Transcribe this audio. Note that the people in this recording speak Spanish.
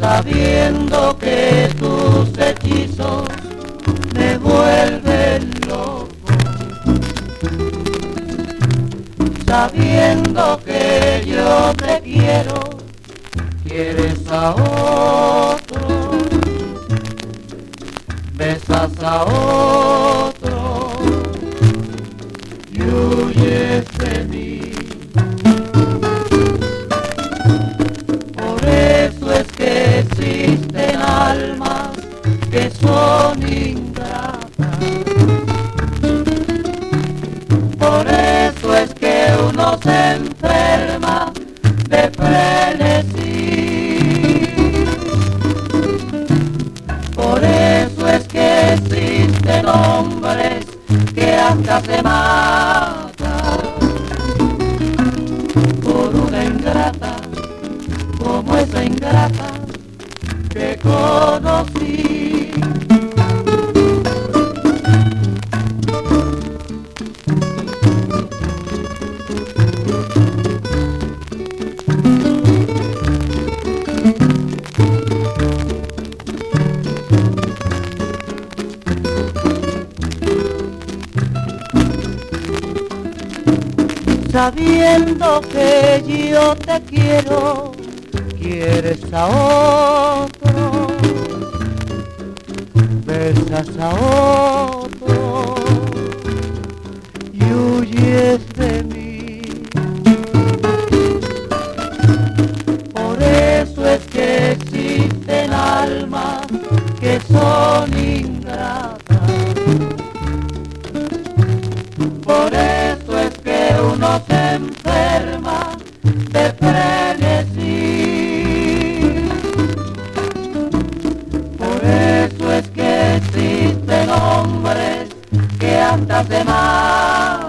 sabiendo que tus hechizos me vuelven loco, sabiendo que yo te quiero, quieres a otro, besas a otro y huyes de mí. Por eso es que existen almas que son ingratas, por eso es que uno se enferma de frenesí, por eso es que existen hombres que hasta se matan por una ingrata como esa ingrata que conocí. Sabiendo que yo te quiero, quieres a otro, besas a otro y huyes de mí. Por eso es que existen almas que son ingratas, por eso es que uno se enferma de frenesí, por eso es que existen hombres que andan de mal